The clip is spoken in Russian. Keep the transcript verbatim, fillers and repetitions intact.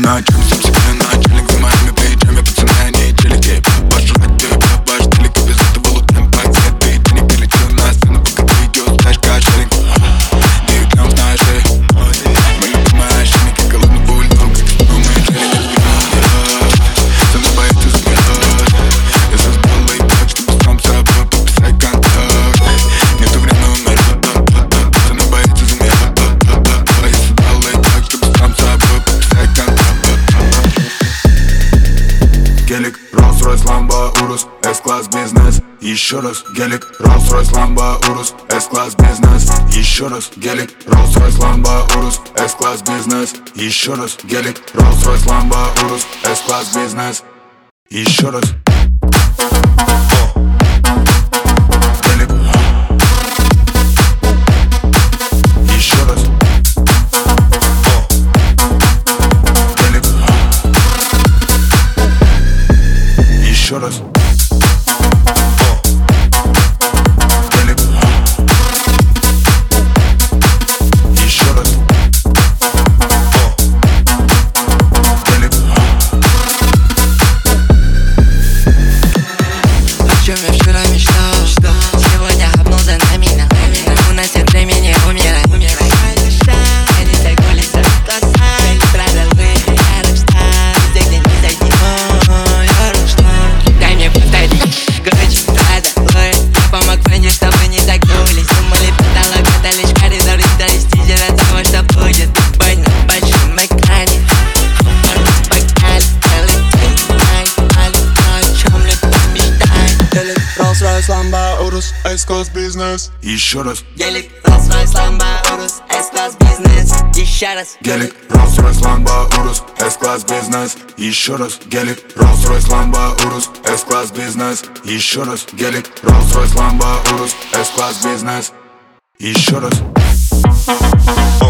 На чем сам себе начальник, за моими плечами пацаны, они челики. Пожелать тебе побольше далеко, без этого лутаем пакет. Ты денег перелетел на сцену, пока ты идешь, знаешь, кашелинг. девять грамм на шее. Мы любимые ошибки, голодный бульдог, как спрумые челики. Со мной боится смех. Я создал лайфхак, чтобы сам собой подписать контракт. Нету время умирать, со мной боится смех. Я создал лайфхак, чтобы сам собой подписать контракт. Гелик, Rolls-Royce, Lambo, Urus, S-класс бизнес. Еще раз, гелик, Rolls-Royce, Lambo, Urus, S-класс бизнес. Еще раз, гелик, Rolls-Royce, Lambo, Urus, S-класс бизнес. Еще раз, гелик, Rolls-Royce, Lambo, Urus, S-класс бизнес. Еще раз. Гелик. Еще раз. Гелик. Еще раз. Гелик. Еще раз. Гелик. О чем я вчера мечтал, сегодня хапнул за нами. У нас нет времени умирать. Они так улица косая, правила я рокстар. Везде, где не зайди, о, я рокстар. Дай мне повторить, Гуччи, Прада, Луи. Я помог Фенди, чтобы не загнулись. Думали, потолок это лишь коридор. Издались тизеры того, что будет. Бой на большом экране. Погнали, целый день, о чем любовь мечтает. Гелик, Rolls-Royce, Lambo, Urus, S-класс бизнес. Еще раз. Гелик, Rolls-Royce, Lambo, Urus, S-класс бизнес. Еще раз. Гелик, Rolls-Royce, Lambo, Urus, S-класс бизнес. Еще раз. Гелик, Rolls-Royce, Lambo, Urus, S-класс бизнес. Еще раз. Гелик, Rolls-Royce, Lambo, Urus, S-класс бизнес. Еще раз.